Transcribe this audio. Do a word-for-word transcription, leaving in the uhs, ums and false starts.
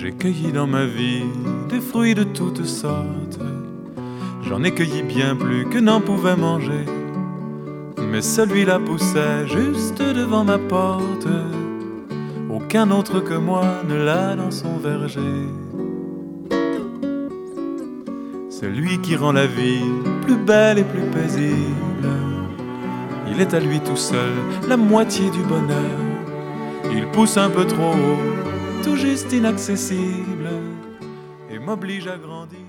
J'ai cueilli dans ma vie des fruits de toutes sortes. J'en ai cueilli bien plus que n'en pouvait manger. Mais celui-là poussait juste devant ma porte. Aucun autre que moi ne l'a dans son verger. C'est lui qui rend la vie plus belle et plus paisible. Il est à lui tout seul la moitié du bonheur. Il pousse un peu trop haut, tout juste inaccessible, et m'oblige à grandir.